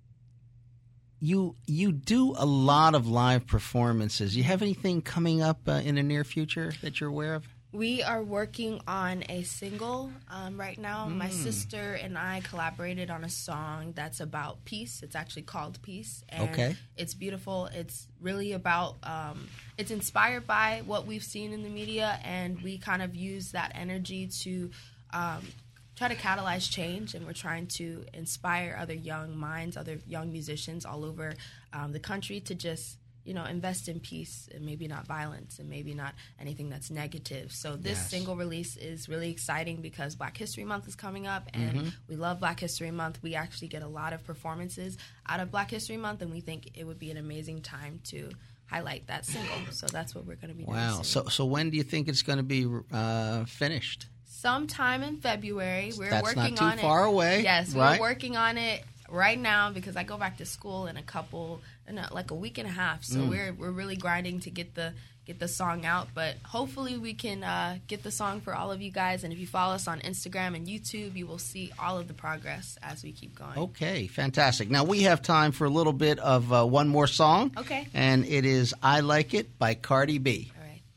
you you do a lot of live performances. You have anything coming up uh, in the near future that you're aware of? We are working on a single um, right now. Mm. My sister and I collaborated on a song that's about peace. It's actually called Peace. And okay. It's beautiful. It's really about, um, it's inspired by what we've seen in the media, and we kind of use that energy to um, try to catalyze change, and we're trying to inspire other young minds, other young musicians all over um, the country to just, you know, invest in peace and maybe not violence and maybe not anything that's negative. So this yes. single release is really exciting because Black History Month is coming up, and mm-hmm. we love Black History Month. We actually get a lot of performances out of Black History Month, and we think it would be an amazing time to highlight that single. So that's what we're going to be doing. Wow. So, so when do you think it's going to be uh, finished? Sometime in February. We're that's working not too on far it. away. Yes, right? we're working on it right now because I go back to school in a couple, in a, like a week and a half. So mm. we're we're really grinding to get the get the song out. But hopefully we can uh, get the song for all of you guys. And if you follow us on Instagram and YouTube, you will see all of the progress as we keep going. Okay, fantastic. Now we have time for a little bit of uh, one more song. Okay. And it is "I Like It" by Cardi B. All right.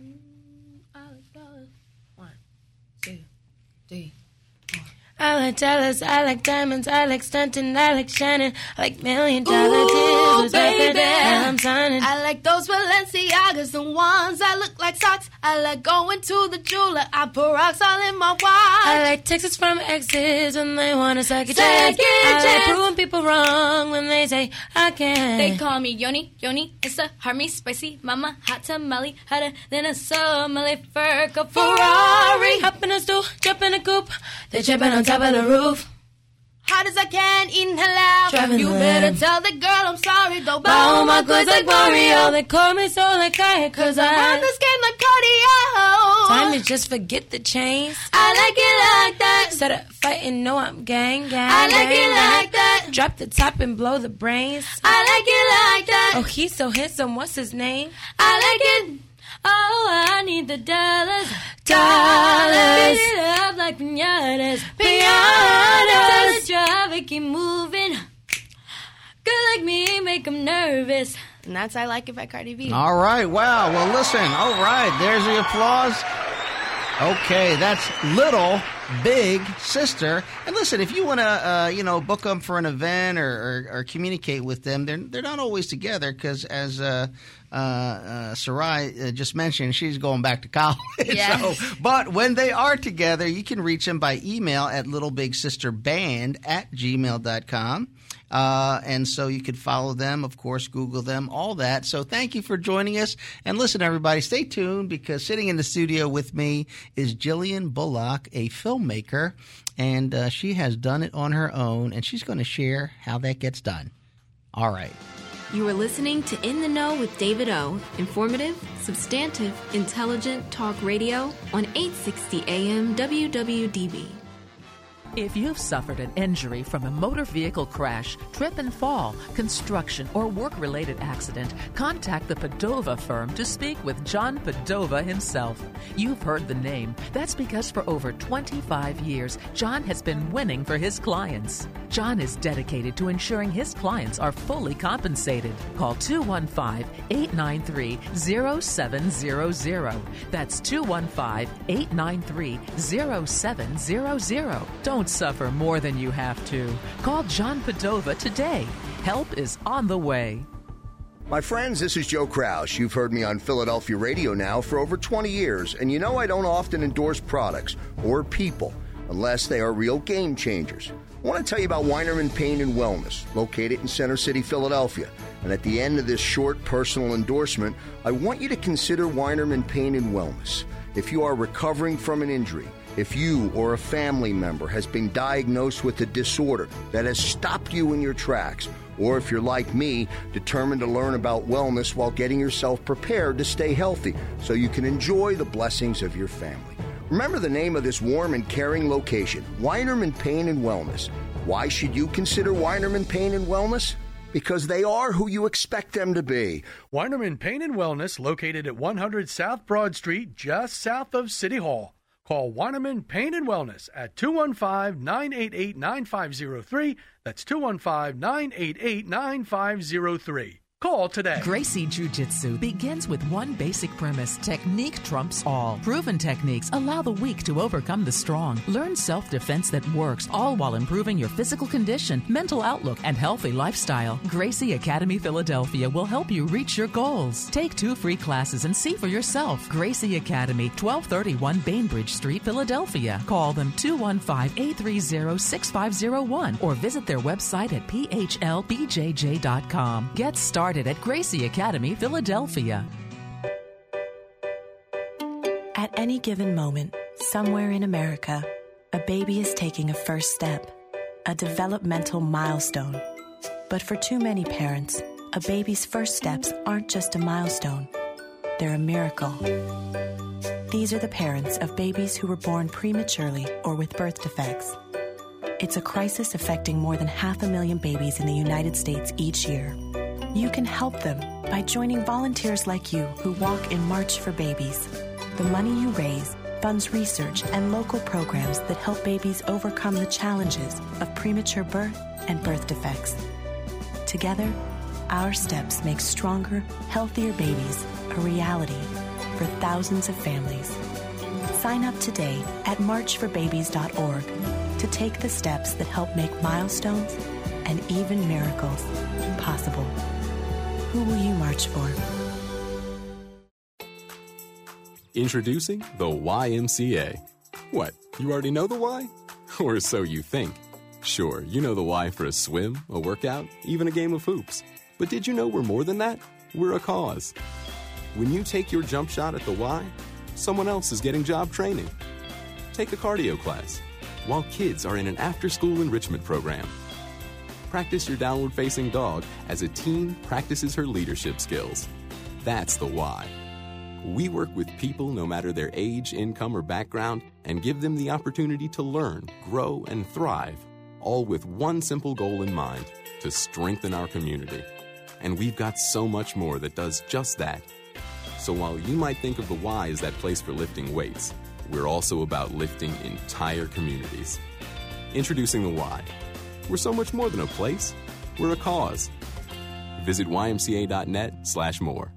One, two, three. I like dollars, I like diamonds, I like stunting, I like shining, I like million dollar deals, baby, I'm signing. I like those Balenciagas, the ones that look like socks. I like going to the jeweler, I put rocks all in my watch. I like texts from exes when they want a second chance. I like proving people wrong when they say I can't. They call me Yoni, Yoni, it's a Harmy, spicy, mama, hot tamale, hotter than a Somali fur coat Ferrari. Hop in a stool, jump in a coupe, they jumping on top of the roof. Hot as I can, eating halal. Driving you loud. better tell the girl I'm sorry. Don't buy Buy all my goods like Mario. They call me so like I, cause I run this game like cardio. Time to just forget the chains. I like it like that. Instead of fighting, no, I'm gang, gang. I like gang, it like that. Drop the top and blow the brains. I like it like that. Oh, he's so handsome. What's his name? I like it. Oh, I need the dollars. Dollars. Beat it up like piñatas. Piñatas. Tell the driver, keep moving. Girl like me, make them nervous. And that's I Like It by Cardi B. All right. Wow. Well, listen. All right. There's the applause. Okay. That's Little Big Sister. And listen, if you want to, uh, you know, book them for an event or, or, or communicate with them, they're they're not always together because, as uh, uh, uh, Sarai uh, just mentioned, she's going back to college. Yes. So, but when they are together, you can reach them by email at littlebigsisterband at gmail dot com. Uh, and so you could follow them, of course, Google them, all that. So thank you for joining us. And listen, everybody, stay tuned because sitting in the studio with me is Jillian Bullock, a filmmaker, and uh, she has done it on her own, and she's going to share how that gets done. All right. You are listening to In the Know with David O. Informative, substantive, intelligent talk radio on eight sixty A M W W D B. If you've suffered an injury from a motor vehicle crash, trip and fall, construction, or work-related accident, contact the Padova firm to speak with John Padova himself. You've heard the name. That's because for over twenty-five years, John has been winning for his clients. John is dedicated to ensuring his clients are fully compensated. Call two one five, eight nine three, zero seven zero zero. That's two one five, eight nine three, zero seven zero zero. Don't suffer more than you have to. Call John Padova today. Help is on the way. My friends, this is Joe Kraus. You've heard me on Philadelphia radio now for over twenty years, and you know I don't often endorse products or people unless they are real game changers. I want to tell you about Weinerman Pain and Wellness, located in Center City, Philadelphia. And at the end of this short personal endorsement, I want you to consider Weinerman Pain and Wellness. If you are recovering from an injury, if you or a family member has been diagnosed with a disorder that has stopped you in your tracks, or if you're like me, determined to learn about wellness while getting yourself prepared to stay healthy so you can enjoy the blessings of your family. Remember the name of this warm and caring location, Weinerman Pain and Wellness. Why should you consider Weinerman Pain and Wellness? Because they are who you expect them to be. Weinerman Pain and Wellness, located at one hundred South Broad Street, just south of City Hall. Call Weinerman Pain and Wellness at two one five, nine eight eight, nine five zero three. That's two one five, nine eight eight, nine five zero three. Call today. Gracie Jiu-Jitsu begins with one basic premise: technique trumps all. Proven techniques allow the weak to overcome the strong. Learn self-defense that works, all while improving your physical condition, mental outlook, and healthy lifestyle. Gracie Academy Philadelphia will help you reach your goals. Take two free classes and see for yourself. Gracie Academy, twelve thirty-one Bainbridge Street, Philadelphia. Call them two one five, eight three zero, six five zero one or visit their website at p h l b j j dot com. Get started at Gracie Academy, Philadelphia. At any given moment, somewhere in America, a baby is taking a first step, a developmental milestone. But for too many parents, a baby's first steps aren't just a milestone, they're a miracle. These are the parents of babies who were born prematurely or with birth defects. It's a crisis affecting more than half a million babies in the United States each year. You can help them by joining volunteers like you who walk in March for Babies. The money you raise funds research and local programs that help babies overcome the challenges of premature birth and birth defects. Together, our steps make stronger, healthier babies a reality for thousands of families. Sign up today at march for babies dot org to take the steps that help make milestones and even miracles possible. Who will you march for? Introducing the Y M C A. What, you already know the why? Or so you think. Sure, you know the why for a swim, a workout, even a game of hoops. But did you know we're more than that? We're a cause. When you take your jump shot at the Y, someone else is getting job training. Take a cardio class, while kids are in an after-school enrichment program. Practice your downward-facing dog as a teen practices her leadership skills. That's the why. We work with people no matter their age, income, or background and give them the opportunity to learn, grow, and thrive, all with one simple goal in mind: to strengthen our community. And we've got so much more that does just that. So while you might think of the Y as that place for lifting weights, we're also about lifting entire communities. Introducing the Y. We're so much more than a place. We're a cause. Visit y m c a dot net slash more.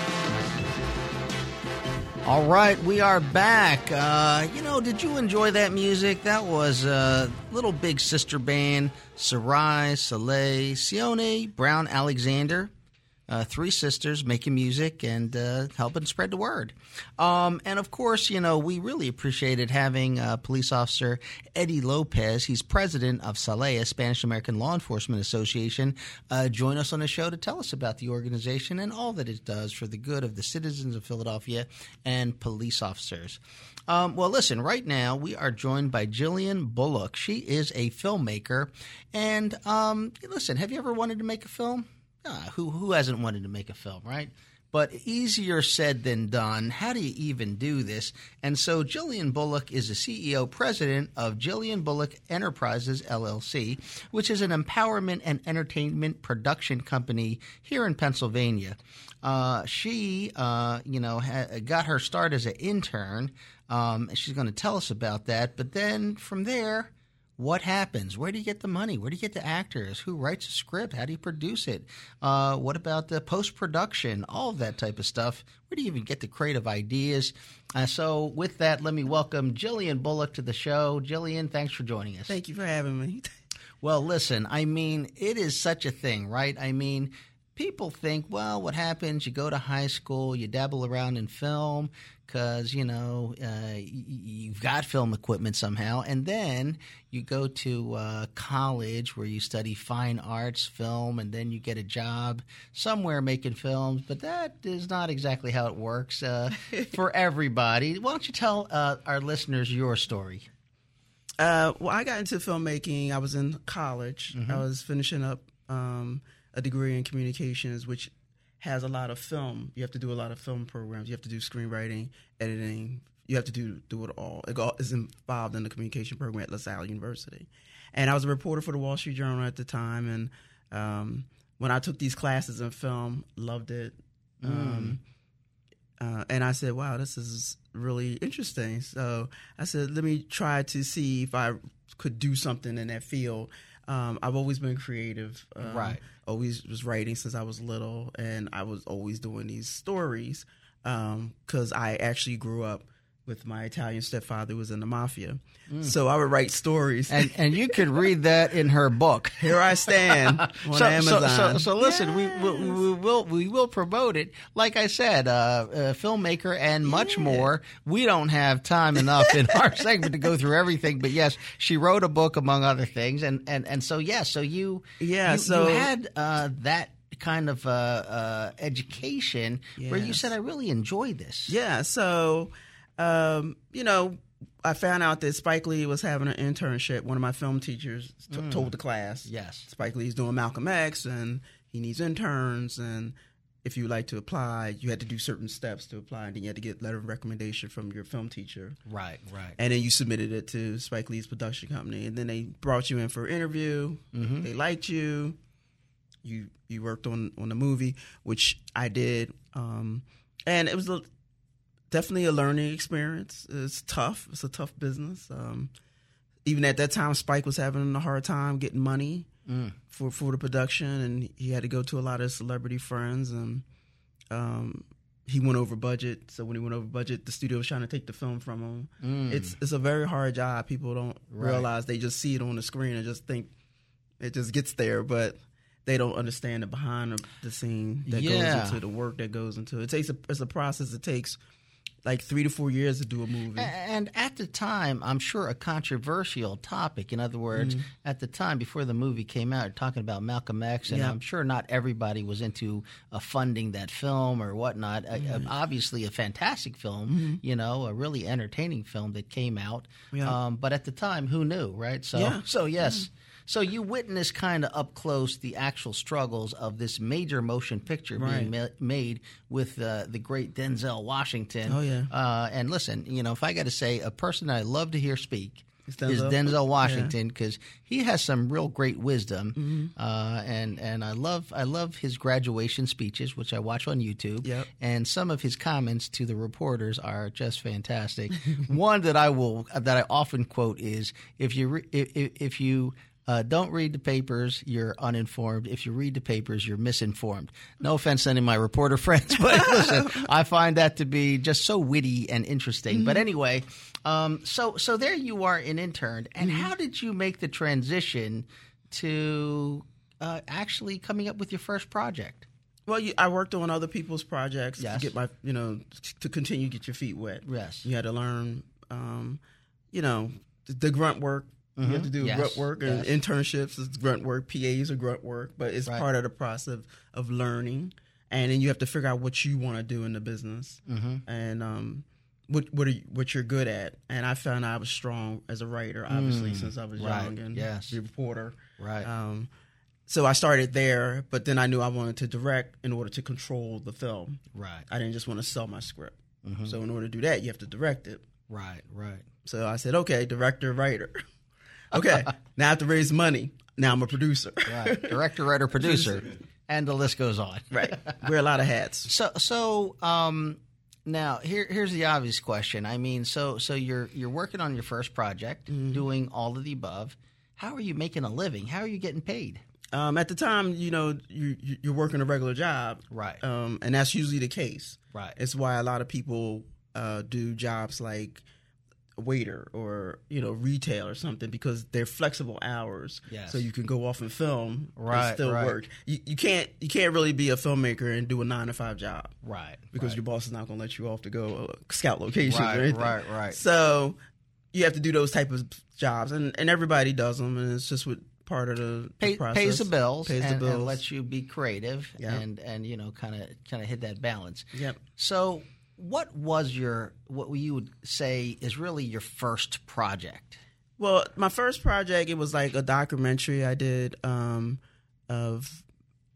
All right, we are back. Uh, you know, did you enjoy that music? That was uh, Little Big Sister Band, Sarai, Soleil, Sione, Brown, Alexander. Uh, three sisters making music and uh, helping spread the word. Um, and, of course, you know, we really appreciated having uh, police officer Eddie Lopez. He's president of SALEA, Spanish-American Law Enforcement Association, uh, join us on the show to tell us about the organization and all that it does for the good of the citizens of Philadelphia and police officers. Um, well, listen, right now we are joined by Jillian Bullock. She is a filmmaker. And, um, listen, have you ever wanted to make a film? Uh, who who hasn't wanted to make a film, right? but easier said than done. How do you even do this? And so Jillian Bullock is the C E O president of Jillian Bullock Enterprises, L L C, which is an empowerment and entertainment production company here in Pennsylvania. Uh, she, uh, you know, ha- got her start as an intern. Um, and she's going to tell us about that. But then from there, what happens? Where do you get the money? Where do you get the actors? Who writes a script? How do you produce it? Uh, what about the post-production? All of that type of stuff. Where do you even get the creative ideas? Uh, so with that, let me welcome Jillian Bullock to the show. Jillian, thanks for joining us. Thank you for having me. Well, listen, I mean, it is such a thing, right? I mean, people think, well, what happens? You go to high school, you dabble around in film because, you know, uh, you've got film equipment somehow. And then you go to uh, college where you study fine arts, film, and then you get a job somewhere making films. But that is not exactly how it works uh, for everybody. Why don't you tell uh, our listeners your story? Uh, well, I got into filmmaking. I was in college. Mm-hmm. I was finishing up um, a degree in communications, which has a lot of film. You have to do a lot of film programs. You have to do screenwriting, editing. You have to do do it all. It all is involved in the communication program at LaSalle University. And I was a reporter for the Wall Street Journal at the time. And um, when I took these classes in film, loved it. Mm. Um, uh, and I said, wow, this is really interesting. So I said, let me try to see if I could do something in that field. Um, I've always been creative. Um, right. Always was writing since I was little, and I was always doing these stories because um, I actually grew up with my Italian stepfather who was in the mafia. Mm. So I would write stories. And and you could read that in her book. Here I stand on so, Amazon. So, so, so listen, yes. we, will, we will we will promote it. Like I said, uh, a filmmaker and much yeah. more. We don't have time enough in our segment to go through everything. But yes, she wrote a book among other things. And, and, and so, yes, yeah, so you, yeah, you, so, you had uh, that kind of uh, uh, education yes. where you said, I really enjoy this. Yeah, so... Um, you know, I found out that Spike Lee was having an internship. One of my film teachers t- mm. told the class, yes, Spike Lee's doing Malcolm X and he needs interns. And if you like to apply, you had to do certain steps to apply. And then you had to get a letter of recommendation from your film teacher. Right, right. And then you submitted it to Spike Lee's production company. And then they brought you in for an interview. Mm-hmm. They liked you. You you worked on, on the movie, which I did. Um, and it was a definitely a learning experience. It's tough. It's a tough business. Um, even at that time, Spike was having a hard time getting money mm. for, for the production, and he had to go to a lot of celebrity friends, and um, he went over budget. So when he went over budget, the studio was trying to take the film from him. Mm. It's it's a very hard job. People don't right. realize. They just see it on the screen and just think it just gets there, but they don't understand the behind the scene that yeah. goes into the work that goes into it. It takes a, it's a process. It takes like three to four years to do a movie. And at the time, I'm sure a controversial topic. In other words, mm-hmm. at the time before the movie came out, talking about Malcolm X, and yeah. I'm sure not everybody was into uh, funding that film or whatnot. Mm-hmm. Uh, obviously, a fantastic film, mm-hmm. you know, a really entertaining film that came out. Yeah. Um, but at the time, who knew, right? So, yeah. so yes. Mm-hmm. So you witnessed kind of up close the actual struggles of this major motion picture right. being ma- made with uh, the great Denzel Washington. Oh, yeah. Uh, and listen, you know, if I got to say a person I love to hear speak Denzel. is Denzel Washington, because yeah. he has some real great wisdom. Mm-hmm. Uh, and, and I love I love his graduation speeches, which I watch on YouTube. Yep. And some of his comments to the reporters are just fantastic. One that I will that I often quote is, if you re- if, if you Uh, don't read the papers, you're uninformed. If you read the papers, you're misinformed. No offense to any of my reporter friends, but listen, I find that to be just so witty and interesting. Mm-hmm. But anyway, um, so so there you are, an intern. And mm-hmm. how did you make the transition to uh, actually coming up with your first project? Well, you, I worked on other people's projects yes. to get my, you know, to continue to get your feet wet. Yes. You had to learn, um, you know, the, the grunt work. Mm-hmm. You have to do yes. grunt work, and yes. internships is grunt work, P As are grunt work, but it's right. part of the process of, of learning. And then you have to figure out what you want to do in the business, mm-hmm. and um, what what, are you, what you're good at. And I found I was strong as a writer, obviously, mm. since I was right. young, and yes. a reporter. Right. Um, so I started there, but then I knew I wanted to direct in order to control the film. Right. I didn't just want to sell my script. Mm-hmm. So in order to do that, you have to direct it. Right, right. So I said, okay, director, writer. Okay, now I have to raise money. Now I'm a producer. Right. Director, writer, producer. And the list goes on. Right. Wear a lot of hats. So, so um, now here, here's the obvious question. I mean, so, so you're you're working on your first project, mm-hmm. doing all of the above. How are you making a living? How are you getting paid? Um, at the time, you know, you, you're working a regular job, right? Um, and that's usually the case, right? It's why a lot of people uh, do jobs like waiter or you know retail or something because they're flexible hours. Yes. So you can go off and film right, and still right. work. You, you can't you can't really be a filmmaker and do a nine to five job, right? Because right. your boss is not going to let you off to go uh, scout locations right, or anything. Right, right. So you have to do those type of jobs, and, and everybody does them, and it's just what part of the, Pay, the process. Pays the bills, pays and, the bills, and lets you be creative, yep. and and you know kind of kind of hit that balance. Yep. So. What was your, what you would say is really your first project? Well, my first project, it was like a documentary I did um, of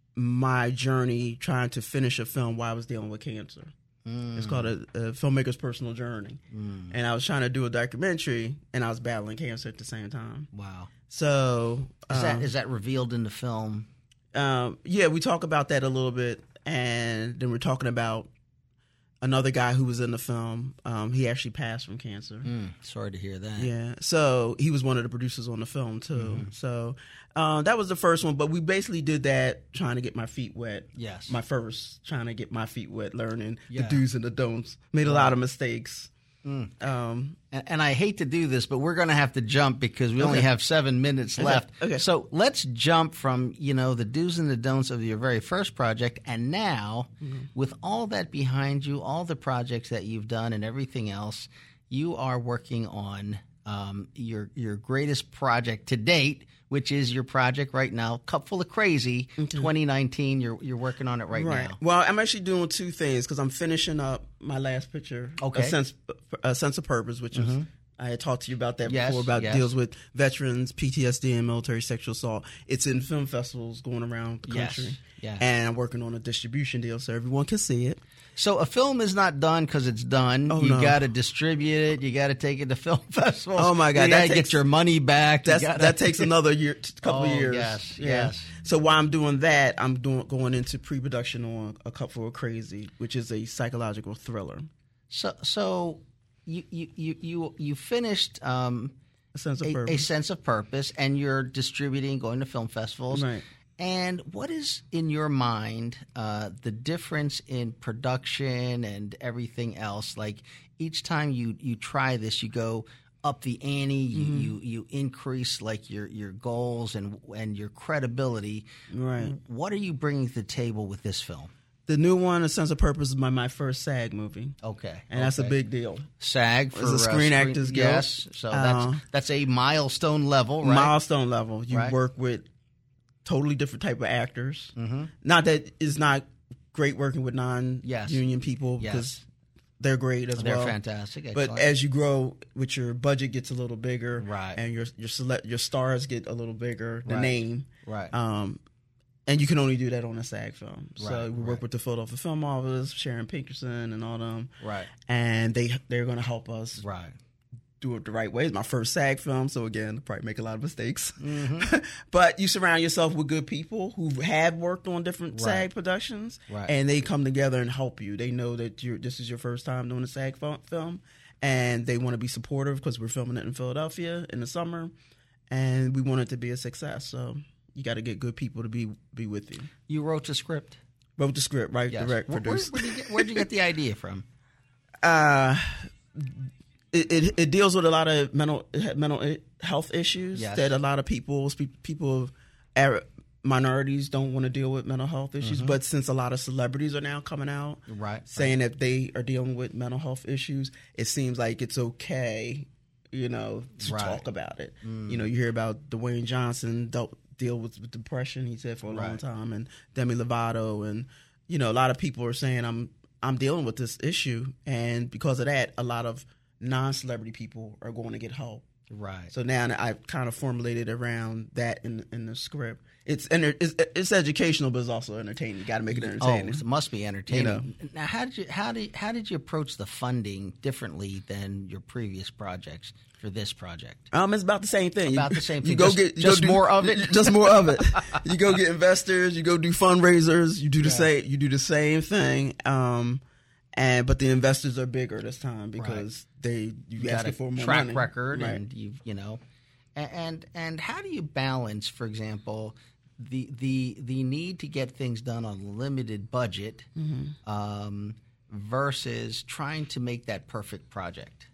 my journey trying to finish a film while I was dealing with cancer. Mm. It's called a, a Filmmaker's Personal Journey. Mm. And I was trying to do a documentary, and I was battling cancer at the same time. Wow. So... Is, um, that, is that revealed in the film? Um, yeah, we talk about that a little bit, and then we're talking about another guy who was in the film. Um, he actually passed from cancer. Mm, sorry to hear that. Yeah. So he was one of the producers on the film too. Mm-hmm. So uh, that was the first one. But we basically did that trying to get my feet wet. Yes. My first, trying to get my feet wet, learning yeah. the do's and the don'ts. Made a lot of mistakes. Mm. Um, and, and I hate to do this, but we're going to have to jump because we okay. only have seven minutes okay. left. Okay. So let's jump from, you know, the do's and the don'ts of your very first project. And now, mm-hmm. with all that behind you, all the projects that you've done and everything else, you are working on um, your your greatest project to date, which is your project right now, Cup Full of Crazy, mm-hmm. twenty nineteen. You're you're working on it right, right. now. Well, I'm actually doing two things because I'm finishing up my last picture, okay. a sense a sense of purpose, which mm-hmm. is I had talked to you about that yes, before about yes. deals with veterans, P T S D, and military sexual assault. It's in film festivals going around the country, yes. yeah. and I'm working on a distribution deal so everyone can see it. So a film is not done because it's done. Oh, you no. got to distribute it. You got to take it to film festivals. Oh my God! You got to takes, get your money back. That's, gotta, that takes another year, couple oh, of years. Yes, yeah. yes. So while I'm doing that, I'm doing going into pre-production on A Cup Full of Crazy, which is a psychological thriller. So, so you you you you, you finished um, a sense of a, purpose. a sense of purpose, and you're distributing, going to film festivals. Right. And what is, in your mind, uh, the difference in production and everything else? Like each time you, you try this, you go up the ante, you, mm-hmm. you, you increase like your, your goals and and your credibility. Right. What are you bringing to the table with this film? The new one, A Sense of Purpose, is my, my first SAG movie. Okay. And okay. that's a big deal. SAG for it's a Screen uh, Actors Guild. Yes. So that's, uh, that's a milestone level, right? Milestone level. You right. work with totally different type of actors. Mm-hmm. Not that it's not great working with non-union yes. people yes. because they're great as they're well. They're fantastic. Excellent. But as you grow, with your budget gets a little bigger, right, and your your select your stars get a little bigger, the right. name, right, um, and you can only do that on a SAG film. So right, we work right. with the Philadelphia Film Office, Sharon Pinkerson, and all them, right, and they they're going to help us, right. do it the right way. It's my first SAG film, so again, probably make a lot of mistakes. Mm-hmm. But you surround yourself with good people who have worked on different right. SAG productions, right. and they come together and help you. They know that you're this is your first time doing a SAG film, and they want to be supportive because we're filming it in Philadelphia in the summer, and we want it to be a success. So you got to get good people to be be with you. You wrote the script. Wrote the script, right? Yes. Direct, Where, produced. Where, where'd, you get, where'd you get the idea from? Uh It, it it deals with a lot of mental mental health issues yes. that a lot of people people of minorities don't want to deal with mental health issues. Mm-hmm. But since a lot of celebrities are now coming out, right, saying right. that they are dealing with mental health issues, it seems like it's okay, you know, to right. talk about it. Mm. You know, you hear about Dwayne Johnson dealt deal with, with depression. He said for a right. long time, and Demi Lovato, and you know, a lot of people are saying I'm I'm dealing with this issue, and because of that, a lot of non-celebrity people are going to get help Right. So now I've kind of formulated around that in in the script. It's it's, it's educational, but it's also entertaining. You got to make it entertaining. Oh, it must be entertaining. You know. Now, how did you how did how did you approach the funding differently than your previous projects for this project? Um, it's about the same thing. About you, the same thing. You go just, get you just go do, more of it. Just more of it. You go get investors. You go do fundraisers. You do the Yeah. same. You do the same thing. Um, and but the investors are bigger this time because Right. they you, You ask got a for more track money. record, Right. and you you know, and, and and how do you balance, for example, the the the need to get things done on a limited budget Mhm. um, versus trying to make that perfect project?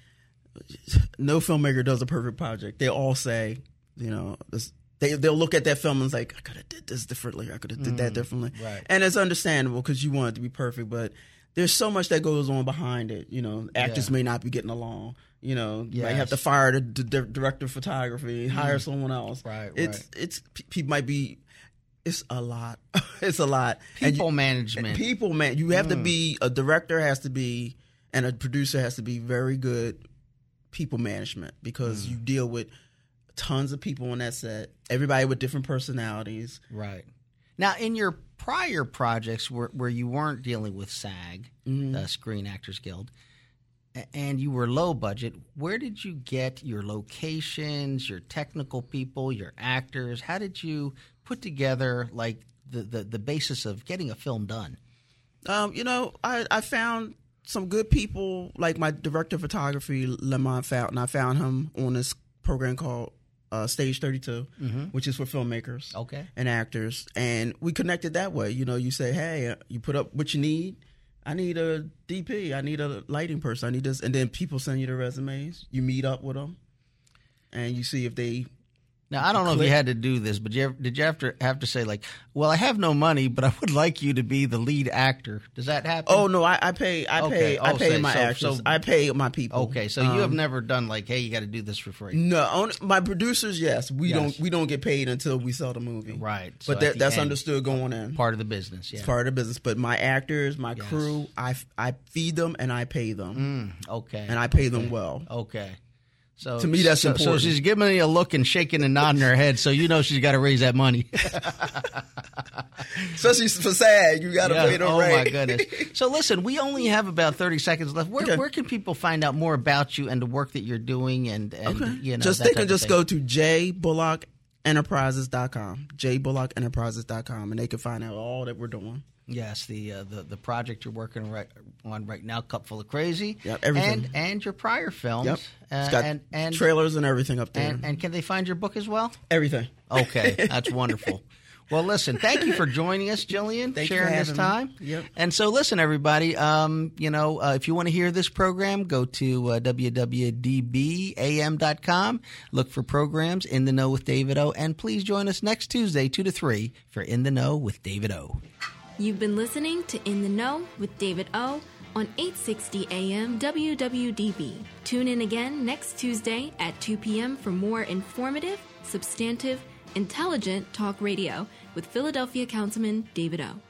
No filmmaker does a perfect project. They all say, you know, this, they they'll look at that film and it's like, I could have did this differently. I could have did that Mm, differently. right. And it's understandable because you want it to be perfect, but there's so much that goes on behind it. You know, actors Yeah. may not be getting along. You know, you might Yes. have to fire the, the di- director of photography, hire Mm. someone else. Right, It's right. it's people might be. It's a lot. It's a lot. And People you- management. People man. You have to Mm. be a director has to be, and a producer has to be very good people management because Mm. you deal with tons of people on that set, everybody with different personalities. Right. Now, in your prior projects where, where you weren't dealing with SAG, Mhm. the Screen Actors Guild, a- and you were low budget, where did you get your locations, your technical people, your actors? How did you put together like the, the, the basis of getting a film done? Um, you know, I, I found some good people, like my director of photography, Lamont Fountain. I found him on this program called uh, Stage thirty-two, Mhm. which is for filmmakers Okay. and actors. And we connected that way. You know, you say, hey, uh, you put up what you need. I need a D P. I need a lighting person. I need this. And then people send you the resumes. You meet up with them. And you see if they... Now, I don't know if click. you had to do this, but you ever, did you have to, have to say, like, well, I have no money, but I would like you to be the lead actor? Does that happen? Oh no, I, I pay. I Okay. pay. I Oh, pay so- my so- actors. so- I pay my people. Okay, so you have Um, never done like, hey, you got to do this for free. No, on, my producers, yes, we Yes. don't. We don't get paid until we sell the movie, Right. But So at that, the that's end, understood going in. Part of the business, yeah. It's part of the business. But my actors, my Yes. crew, I, I feed them and I pay them, Mm, okay. and I pay them Okay. well. Okay. So To me, that's so, important. So she's giving me a look and shaking and nodding her head, so you know she's got to raise that money. Especially for SAG, you got to Yeah. pay them Oh right. my goodness! So listen, we only have about thirty seconds left. Where, Okay. where can people find out more about you and the work that you're doing? And, and Okay. you know, just that they type can of just thing? go to j bullock enterprises dot com, j bullock enterprises dot com, and they can find out all that we're doing. Yes, the uh, the the project you're working right on right now, Cupful of Crazy. Yep, everything. And and your prior films. Yep. Uh, It's got and, and trailers and everything up there. And, and can they find your book as well? Everything. Okay, that's wonderful. Well, listen, thank you for joining us, Jillian, Thank you for sharing this having me. time. Yep. And so, listen, everybody, um, you know, uh, if you want to hear this program, go to uh, w w w dot d b a m dot com. Look for programs In the Know with David O. And please join us next Tuesday, two to three, for In the Know with David O. You've been listening to In the Know with David O. on eight sixty A M W W D B. Tune in again next Tuesday at two p.m. for more informative, substantive, intelligent talk radio with Philadelphia Councilman David O.